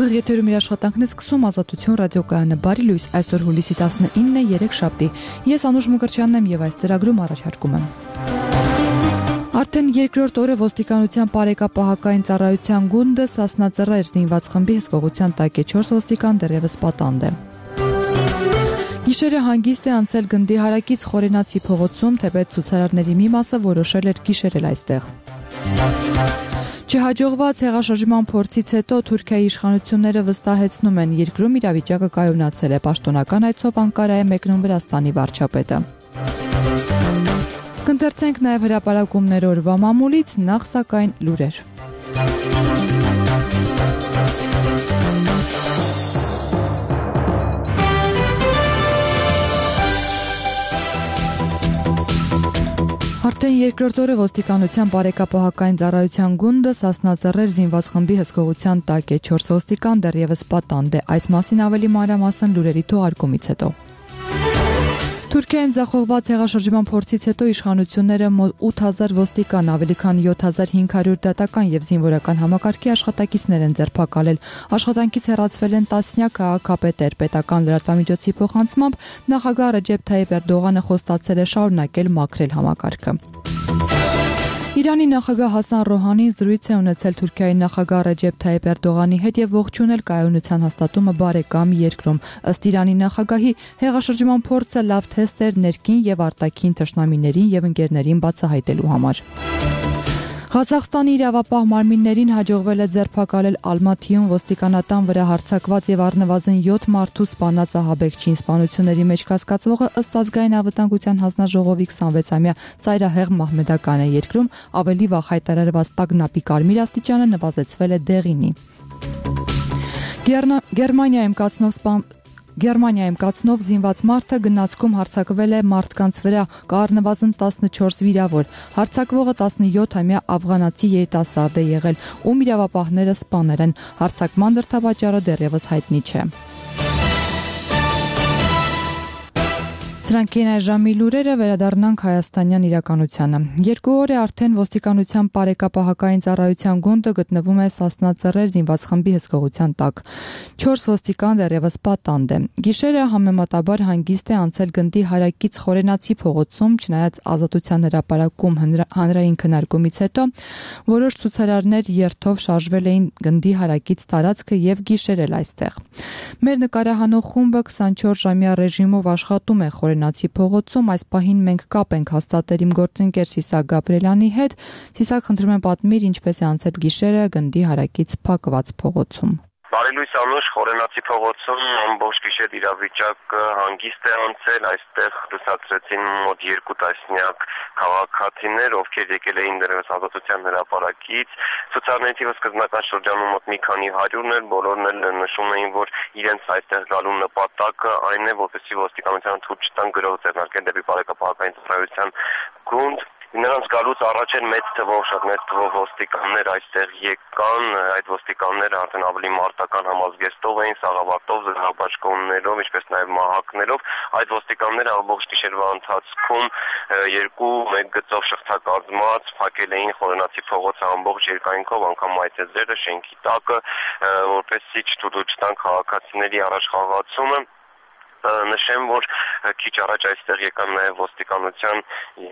Ուղիղ եթերում իր աշխատանքն է սկսում Ազատություն ռադիոկայանը։ Բարի լույս, այսօր հուլիսի 19-ն է, 3 շաբթի։ Ես Անուշ Մկրտչյանն եմ եւ այս ծրագրում առաջարկում եմ։ Արդեն երկրորդ օրը ոստիկանության բարեկապահական ծառայության գունդը Սասնա Ծռեր զինված խմբի հսկողության տակ է, 4 ոստիկան դեռևս պատանդ է։ Գիշերը հանգիստ է անցել գնդի հարակից Խորենացի փողոցում, թեպետ ցուցարարների մի մասը որոշել էր գիշերել այստեղ։ Չհաջողված հեղաշրջման փորձից հետո Թուրքիայի իշխանությունները վստահեցնում են, երկրում իրավիճակը կայունացել է, պաշտոնական այցով Անկարա է մեկնում Վրաստանի վարչապետը։ Կընթերցենք նաև հրապարակումներ օրվա մամուլից, նախ սակայն լուրեր։ Արդեն երկրորդ օրը ոստիկանության բարեկապահական ծառայության գունդը Սասնա Ծռեր զինված խմբի հսկողության տակ է, 4 ոստիկան դեռևս պատանդ է, այս մասին ավելի մանրամասն լուրերի թողարկումից հետո։ Թուրքիայում ձախողված հեղաշրջման փորձից հետո իշխանությունները մոտ 8000 ոստիկան, ավելի քան 7500 դատական եւ զինվորական համակարգի աշխատակիցներ են ձերբակալել։ Աշխատանքից հեռացվել են տասնյակ քաղաքապետեր։ Պետական լրատվամիջոցի փոխանցմամբ նախագահ Ռեջեփ Թայիփ Էրդողանը խոստացել է շարունակել մաքրել համակարգը։ Իրանի նախագահ Հասան Ռոհանին զրույց է ունեցել Թուրքիայի նախագահ Ռեջեփ Թայիփ Էրդողանի հետ եւ ողջունել կայունության հաստատումը բարեկամ երկրում։ Ըստ Իրանի նախագահի, հեղաշրջման փորձը լավ թեստ էր ներքին եւ արտաքին թշնամիներին եւ ընկերներին բացահայտելու համար։ Ղազախստանի իրավապահ մարմիններին հաջողվել է ձերբակալել Ալմաթիում ոստիկանատան վրա հարձակված եւ առնվազն 7 մարդու սպանած ահաբեկչին։ Սպանությունների մեջ կասկածվողը ըստ ազգային անվտանգության հանձնաժողովի 26-ամյա ծայրահեղ Մահմեդական է, երկրում ավելի վաղ հայտարարված տագնապի կարմիր աստիճանը նվազեցվել է դեղինի։ Գերմանիայում կացնով զինված մարդը գնացքում հարձակվել է մարդկանց վրա, կա առնվազն 14 վիրավոր։ Հարձակվողը 17-ամյա աֆղանացի երիտասարդ է եղել, ում իրավապահները սպանել են։ Հարձակման դրդապատճառը դեռևս հայտնի չէ։ Սրանք են այժմի լուրերը, վերադառնանք հայաստանյան իրականությանը։ 2 օր է արդեն ոստիկանության բարեկապահական ծառայության գունդը գտնվում է Սասնա Ծռեր զինված խմբի հսկողության տակ։ 4 ոստիկան դեռևս պատանդ է։ Գիշերը համեմատաբար հանգիստ է անցել գնդի հարակից Խորենացի փողոցում, չնայած Ազատության հրապարակում հանրային քննարկումից հետո որոշ ցուցարարներ երթով շարժվել էին գնդի հարակից տարածքը եւ գիշերել այստեղ։ Մեր նկարահանող խումբը 24-ժամյա ռեժիմով աշխատում է Խորենացի փողոցում, այս պահին մենք կապ ենք հաստատել իմ գործընկեր Սիսակ Գաբրելյանի հետ։ Սիսակ, խնդրում եմ պատմիր, ինչպես է անցել գիշերը գնդի հարակից փակված փողոցում։ Բարի լույս Անուշ, Խորենացի փողոցում ամբողջ գիշեր իրավիճակը հանգիստ է անցել, այստեղ լուսացրեցին մոտ 2 տասնյակ քաղաքացիներ, ովքեր եկել էին դեռևս Ազատության հրապարակից։ Ցուցարարների թիվը սկզբնական շրջանում մոտ մի քանի 100-ն էր, բոլորն էլ նշում էին, որ իրենց այստեղ գալու նպատակը այն է, որպեսզի ոստիկանությանը թույլ չտան գրող ձեռնարկել դեպի բարեկապահական ծառայության գունդ։ Նրանց գալուց առաջ են շատ մեծ թվով ոստիկաններ այստեղ եկան, այդ ոստիկանները արդեն ավելի մարտական համազգեստով էին, սաղավարտով, զրահապաշկոններով, ինչպես նաև մահակներով։ Այդ ոստիկանները ամբողջ գիշերվա ընթացքում 2-1 գծով շղթակազմած փակել էին Խորենացի փողոցը ամբողջ երկայնքով, անգամ մայթեզրերը, շենքի տակը, որպեսզի չտան քաղաքացիների առաջխաղացումը։ Նշեմ, որ քիչ առաջ այստեղ եկան նաև ոստիկանության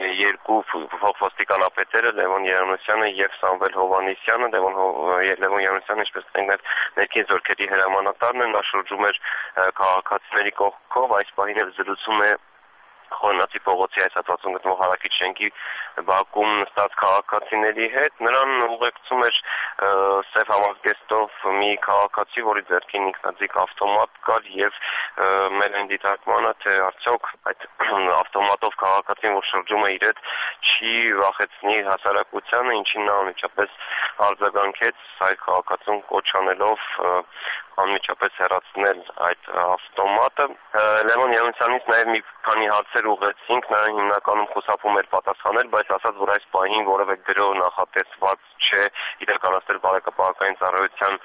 2 փոխոստիկանապետերը Լևոն Երանոսյանը եւ Սամվել Հովանեսյանը, Լևոն Երանոսյանը, ինչպես նաև ներքին զորքերի հրամանատարն է, նա շրջում էր քաղաքացիների կողքով, այս պահին էլ զրուցում է Խորենացի փողոցի այս հատվածում գտնվող հարակից շենքի բակում նստած քաղաքացիների հետ, նրան ուղեկցում էր սև համազգեստով մի քաղաքացի, որի ձեռքին ինքնաձիգ ավտոմատ կար եւ մեր այն դիտարկմանը, թե արդյոք այդ ավտոմատով քաղաքացին, որ շրջում է իր հետ, չի վախեցնի հասարակությանը, ինչին նա անմիջապես արձագանքեց այդ քաղաքացուն կոչ անելով անմիջապես հեռացնել այդ ավտոմատը։ Լևոն Երանոսյանից նաև մի քանի հարցեր ուղղեցինք, նա հիմնականում խուսափում էր պատասխանել, բայց ասաց, որ այս պահին որևէ գրող նախատեսված չէ իրականացնել բարեկապահական ծառայության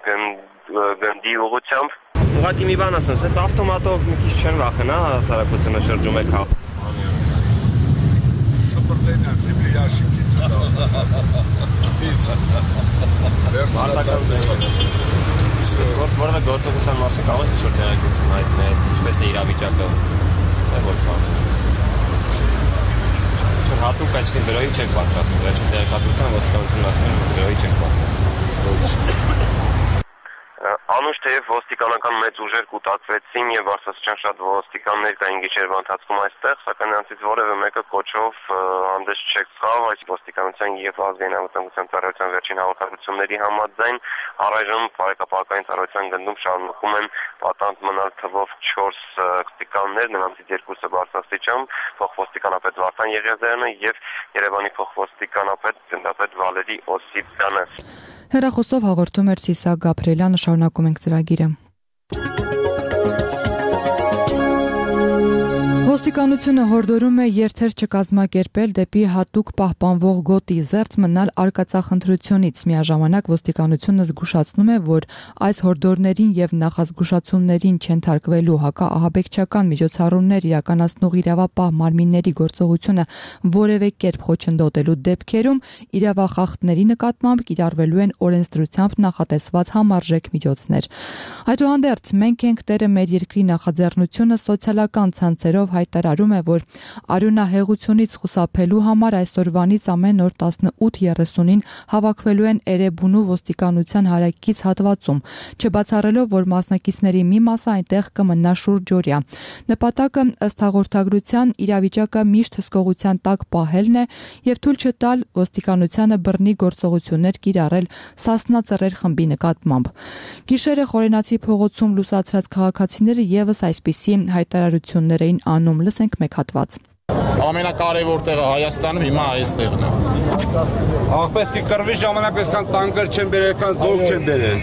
գնդի ուղղությամբ։ Ուղղակի մի բան ասեմ, սենց ավտոմատով մի քիչ չեն վախենա հասարակությունը շրջում է քաղաք։ Շփրտենա սիբլի ящики։ Մարտական Որևէ գործողության մասին կարող եք ինչ-որ տեղեկություն հայտնել, ինչպես է իրավիճակը, թե ոչ բան։ Հատուկ այսինքն գրոհի չեք պատրաստվում, վերջին տեղեկատվության ոստիկանությունն ասում է, որ գրոհի չեք պատրաստվում։ Անուշ թեև ոստիկանական մեծ ուժեր կուտակվեցին եւ Արցախյան շատ ոստիկաններ կային գիշերվա ընթացքում այստեղ, սակայն նրանցից որևէ մեկը կոչով հանդես չեկավ, այս ոստիկանության եւ ազգային անվտանգության ծառայության վերջին հաղորդագրությունների համաձայն առայժմ բարեկապահական ծառայության գնդում շարունակում են պատանդ մնալ թվով 4 ոստիկաններ, նրանցից 2-ը բարձրաստիճան, փոխոստիկանապետ Վարդան Եղիազարյանը եւ Երևանի փոխոստիկանապետ գնդապետ Վալերի Օսիպյանը։ Հեռախոսով հաղորդում էր Սիսակ Գաբրիելյանը, շարունակում ենք ծրագիրը։ Ոստիկանությունը հորդորում է երթեր չկազմակերպել դեպի հատուկ պահպանվող գոտի զերծ մնալ արկածախնդրությունից։ Միաժամանակ ոստիկանությունը զգուշացնում է, որ այս հորդորներին եւ նախազգուշացումներին չընթարկվելու հակաահաբեկչական միջոցառումներ իրականացնող իրավապահ մարմինների գործողությունը որևէ կերպ խոչընդոտելու դեպքերում իրավախախտների նկատմամբ կիրառվելու են օրենսդրությամբ նախատեսված համարժեք միջոցներ։ Այդուհանդերձ մենք ենք տերը մեր երկրի նախաձեռնությունը սոցիալական ցանցերով հայտարարում է, որ արյունահեղությունից խուսափելու համար այսօրվանից ամեն օր 18:30-ին հավաքվելու են Էրեբունու ոստիկանության հարակից հատվածում, չբացառելով, որ մասնակիցների մի մասը այնտեղ կմնա շուրջօրյա։ Նպատակը ըստ հաղորդագրության իրավիճակը միշտ հսկողության տակ պահելն է եւ թույլ չտալ ոստիկանությանը բռնի գործողություններ կիրառել Սասնա ծռեր խմբի նկատմամբ։ Գիշերը Խորենացի փողոցում լուսացրած քաղաքացիները եւս այսպիսի հայտարարություններ էին անում, լսենք մեկ հատված։ Ամենակարևոր տեղը Հայաստանում հիմա այստեղն է։ Աղբես կկրվի ժամանակ այսքան տանկեր չեն բերել, այսքան զորք չեն բերել։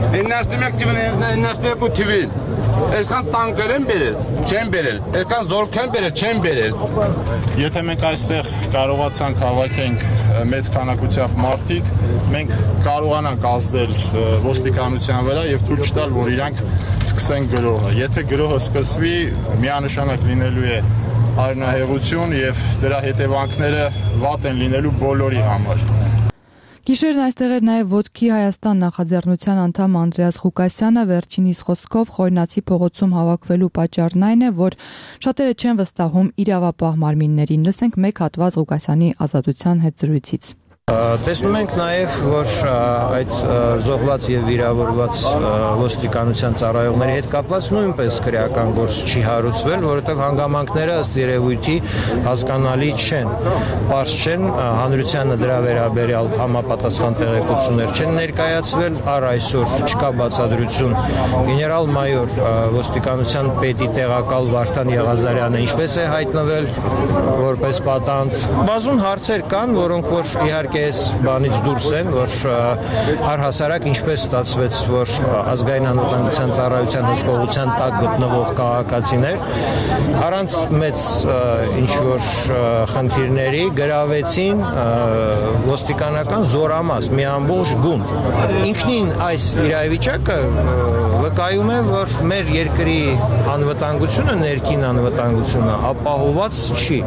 91 թիվին, 92 թիվին։ Այսքան տանկեր են բերել, չեն բերել։ Այսքան զորք են բերել, չեն բերել։ Եթե մենք այստեղ կարողացանք հավաքենք մեծ քանակությամբ մարդիկ, մենք կարողանանք ազդել ոստիկանության վրա եւ թույլ չտալ, որ իրանք սկսեն գրոհը։ Եթե գրոհը սկսվի, միանշանակ լինելու է արյունահեղություն եւ դրա հետևանքները վատ են լինելու բոլորի համար։ Գիշերն այստեղ էր նաև Ոտքի Հայաստան նախաձեռնության անդամ Անդրեաս Ղուկասյանը, վերջինիս խոսքով Խորենացի փողոցում հավաքվելու պատճառն այն է, որ շատերը չեն վստահում իրավապահ մարմիններին։ Լսենք մեկ հատված Ղուկասյանի ազատության հետ զրույցից։ Տեսնում ենք նաև, որ այդ զոհված եւ վիրավորված ոստիկանության ծառայողների հետ կապված նույնպես քրեական գործ չի հարուցվել, որովհետեւ հանգամանքները ըստ երևույթի հասկանալի չեն, པարզ չեն, հանրությանը դրա վերաբերյալ համապատասխան տեղեկություններ չեն ներկայացվել, առ այսօր չկա բացատրություն գեներալ-մայոր ոստիկանության պետի տեղակալ Վարդան Եղիազարյանը ինչպես է հայտնվել որպես պատանդ։ Բազում հարցեր կան, որոնք որ իհարկե այս բանից դուրս են, որ առհասարակ ինչպես ստացվեց, որ ազգային անվտանգության ծառայության հսկողության տակ գտնվող քաղաքացիներ առանց մեծ ինչ-որ խնդիրների գրավեցին ոստիկանական զորամաս, մի ամբողջ գունդ։ Ինքնին այս իրավիճակը վկայում է, որ մեր երկրի անվտանգությունը, ներքին անվտանգությունը ապահոված չի։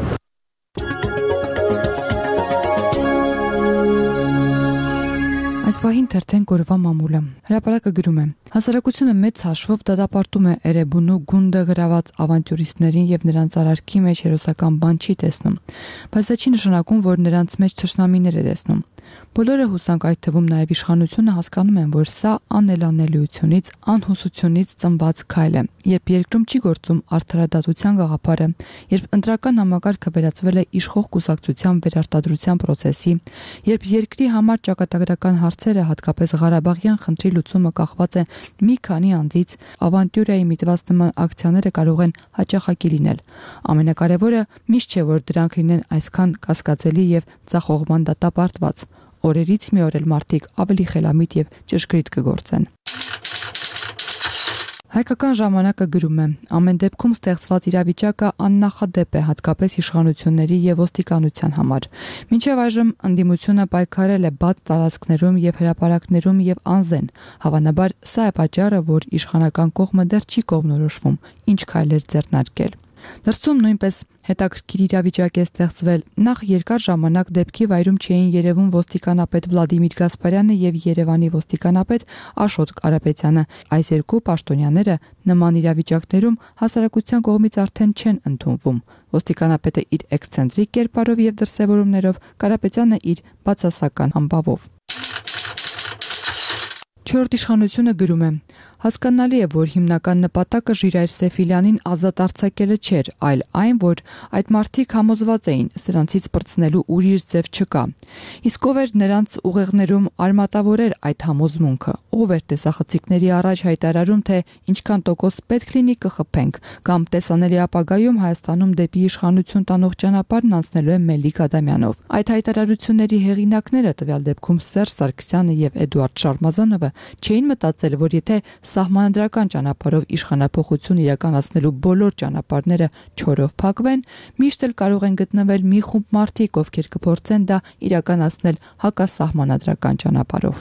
Այս պահին թերթենք օրվա մամուլը։ Հրապարակը գրում է. Հասարակությունը մեծ հաշվով դատապարտում է Էրեբունու գունդը գրաված ավանտյուրիստներին եւ նրանց արարքի մեջ հերոսական բան չի տեսնում, բայց դա չի նշանակում, որ նրանց մեջ թշնամիներ է տեսնում։ Բոլորը հուսանք այդ թվում նաև իշխանությունը հասկանում են, որ սա անելանելիությունից, անհուսությունից ծնված քայլ է, երբ երկրում չի գործում արդարադատության գաղափարը, երբ ընտրական համակարգը վերածվել է իշխող կուսակցության վերարտադրության process-ի, երբ երկրի համար ճակատագրական հարցերը, հատկապես Ղարաբաղյան խնդրի լուծումը կախված է մի քանի անձից, ավանտյուրայի միտված նման ակցիաները կարող են հաճախակի լինել։ Ամենակարևորը միշտ չէ, որ դրանք լինեն այսքան կասկածելի եւ ձախողման դատապարտված։ Օրերից մի օր էլ մարդիկ ավելի խելամիտ եւ ճշգրիտ կգործեն։ Հայկական ժամանակը գրում է. ամեն դեպքում ստեղծված իրավիճակը աննախադեպ է, հատկապես իշխանությունների եւ ոստիկանության համար։ Մինչեւ այժմ ընդդիմությունը պայքարել է բաց տարածքներում եւ հրապարակներում եւ անզեն։ Հավանաբար սա է պատճառը, որ իշխանական կողմը դեռ չի կողմնորոշվում ինչ քայլեր ձեռնարկել։ Դրսում նույնպես հետաքրքիր իրավիճակ է ստեղծվել։ Նախ երկար ժամանակ դեպքի վայրում չէին երևում ոստիկանապետ Վլադիմիր Գասպարյանը եւ Երևանի ոստիկանապետ Աշոտ Կարապետյանը։ Այս երկու պաշտոնյաները նման իրավիճակներում հասարակության կողմից արդեն չեն ընդունվում։ Ոստիկանապետը իր էքսցենտրիկ կերպարով եւ դրսևորումներով, Կարապետյանը իր բացասական համբավով։ Չորրորդ իշխանությունը գրում է. Հասկանալի է, որ հիմնական նպատակը Ժիրայր Սեֆիլյանին ազատ արձակելը չէր, այլ այն, որ այդ մարդիկ համոզված էին, սրանցից պրծնելու ուրիշ ձև չկա։ Իսկ ով էր նրանց ուղեղներում արմատավորեր այդ համոզմունքը, ով էր տեսախցիկների առաջ հայտարարում, թե ինչքան տոկոս պետք լինի կխփենք, կամ տեսանելի ապագայում Հայաստանում դեպի իշխանություն տանող ճանապարհն անցնելու է Մելիք Ադամյանով։ Այդ հայտարարությունների հեղինակները, տվյալ դեպքում Սերժ Սարգսյանը եւ Էդուարդ Շարմազանովը, չէին մտածել, որ եթե սահմանադրական ճանապարհով իշխանափոխություն իրականացնելու բոլոր ճանապարհները չորով փակվեն, միշտ էլ կարող են գտնվել մի խումբ մարդիկ, ովքեր կփորձեն դա իրականացնել հակասահմանադրական ճանապարհով։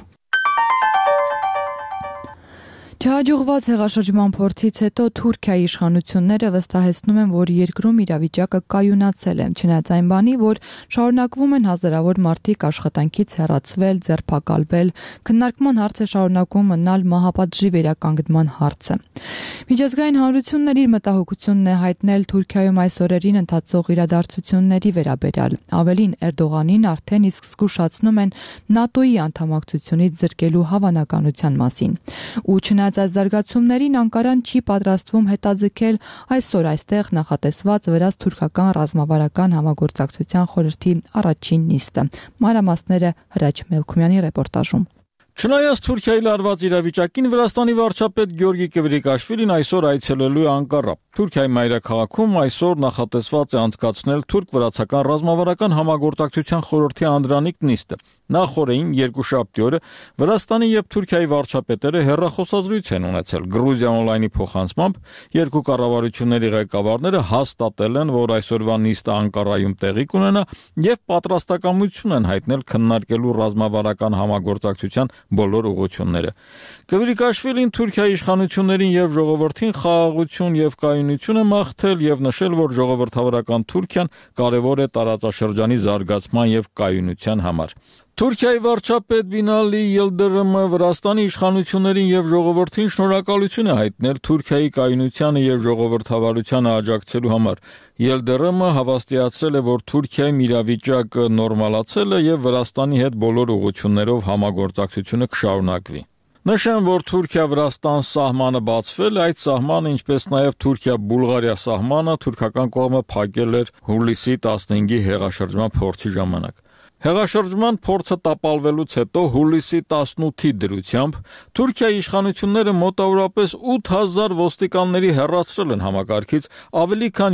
Չհաջողված հեղաշրջման փորձից հետո Թուրքիայի իշխանությունները վստահեցնում են, որ երկրում իրավիճակը կայունացել է, չնայած այն բանի, որ շարունակվում են հազարավոր մարդիկ աշխատանքից հեռացվել, ձերբակալվել, քննարկման հարց է շարունակում մնալ մահապատժի վերականգնման հարցը։ Միջազգային հանրությունն իր մտահոգությունն է հայտնել Թուրքիայում այս օրերին ընթացող իրադարձությունների վերաբերյալ։ Ավելին, Էրդողանին արդեն իսկ զգուշացնում են ՆԱՏՕ-ի անդամակցությունից զրկելու հավանականության մասին։ Ու չնայած այս զարգացումներին Անկարան չի պատրաստվում հետաձգել այսօր այստեղ նախատեսված վրաց-թուրքական ռազմավարական համագործակցության խորհրդի առաջին նիստը։ Մանրամասները Հրաչ Մելքումյանի ռեպորտաժում։ Չնայած Թուրքիայի լարված իրավիճակին, Վրաստանի վարչապետ Գյորգի Կվրիկաշվիլին այսօր այցելելու է Անկարա։ Թուրքիայի մայրաքաղաքում այսօր նախատեսված է անցկացնել թուրք-վրացական ռազմավարական համագործակցության խորհրդի անդրանիկ նիստը։ Նախորդին երկուշաբթի օրը Վրաստանի եւ Թուրքիայի վարչապետերը հեռախոսազրույց են ունեցել։ Գրուզիա օնլայնի փոխանցմամբ երկու կառավարությունների ղեկավարները հաստատել են, որ այսօրվա նիստը Անկարայում տեղի կունենա եւ պատրաստակամություն են հայտնել քննարկելու ռազմավարական համագործակցության բոլոր ուղղությունները։ Կվրիկաշվիլին Թուրքիայի իշխանություններին եւ ժողովրդին խաղաղություն եւ կայունություն է մաղթել եւ նշել, որ ժողովրդավարական Թուրքիան կարեւոր է տարածաշրջանի զարգացման եւ կայունության համար։ Թուրքիայի վարչապետ Բինալի Յիլդիրիմը Վրաստանի իշխանություններին եւ ժողովրդին շնորհակալություն է հայտնել Թուրքիայի կայունությանը եւ ժողովրդավարությանը աջակցելու համար։ Յիլդիրիմը հավաստիացրել է, որ Թուրքիայում իրավիճակը նորմալացել է եւ Վրաստանի հետ բոլոր ուղղություններով համագործակցությունը կշարունակվի։ Նշեմ, որ Թուրքիա-Վրաստան սահմանը բացվել է, այդ սահմանը, ինչպես նաև Թուրքիա-Բուլղարիա սահմանը թուրքական կողմը փակել էր հուլիսի 15-ի հեղաշրջման փորձի ժամանակ։ Հեղաշրջման փորձը տապալվելուց հետո հուլիսի 18-ի դրությամբ Թուրքիայի իշխանությունները մոտավորապես 8000 ոստիկանների հեռացրել են համակարգից, ավելի քան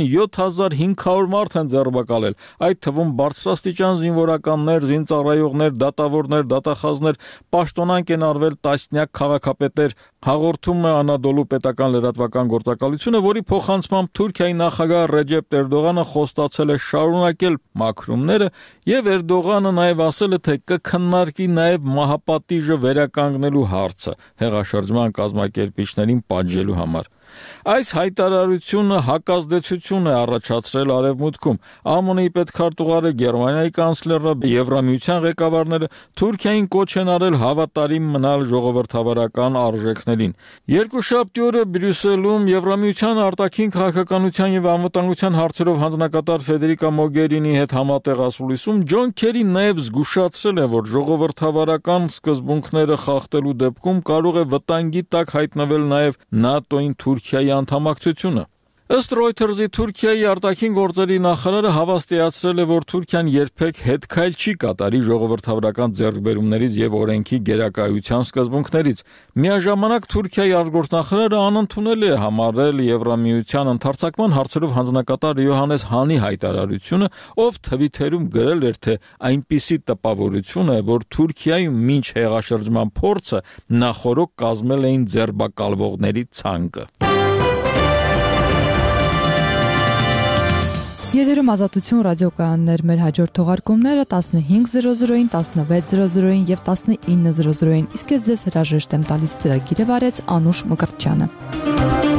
7500 մարդ են ձերբակալել, այդ թվում բարձրաստիճան զինվորականներ, զինծառայողներ, դատավորներ, դատախազներ, պաշտոնանկ են արվել տասնյակ քաղաքապետեր, հաղորդում է Անադոլու պետական լրատվական գործակալությունը, որի փոխանցմամբ Թուրքիայի նախագահ Ռեջեփ Էրդողանը խոստացել է շարունակել մաքրումները եւ Էրդողանը նաև ասել է, թե կքննարկի նաև մահապատիժը վերականգնելու հարցը հեղաշրջման կազմակերպիչներին պատժելու համար։ Այս հայտարարությունը հակազդեցություն է առաջացրել Արևմուտքում։ ԱՄՆ-ի պետքարտուղարը, Գերմանիայի կանցլերը, Եվրամիության ղեկավարները Թուրքիային կոչ են արել հավատարիմ մնալ ժողովրդավարական արժեքներին։ Երկուշաբթի օրը Բրյուսելում Եվրամիության արտաքին քաղաքականության եւ անվտանգության հարցերով հանձնակատար Ֆեդերիկա Մոգերինի հետ համատեղ ասուլիսում Ջոն Քերին նաև զգուշացրել է, որ ժողովրդավարական սկզբունքները խախտելու դեպքում կարող է վտանգի տակ հայտնվել նաև ՆԱՏՕ-ին Թուրքիայի անդամակցությունը։ Ըստ Reuters-ի Թուրքիայի արտաքին գործերի նախարարը հավաստիացրել է, որ Թուրքիան երբեք հետքայլ չի կատարի ժողովրդավարական ձեռքբերումներից եւ օրենքի գերակայության սկզբունքներից։ Միաժամանակ Թուրքիայի արտգործնախարարը անընդունել է համարել Եվրամիության ընդարձակման հարցերով հանձնակատար Յոհանես Հանի հայտարարությունը, ով Թվիթերում գրել էր, թե այնպիսի տպավորություն է, որ Թուրքիայում մինչ հեղաշրջման փորձը նախորոք կազմել էին ձերբակալվողների ցանկը։ Եթերում Ազատություն ռադիոկայաններ, մեր հաջորդ թողարկումները 15:00-ին, 16:00-ին եւ 19:00-ին։ Իսկ ես ձեզ հրաժեշտ եմ տալիս, ծրագիրը վարեց Անուշ Մկրտչյանը։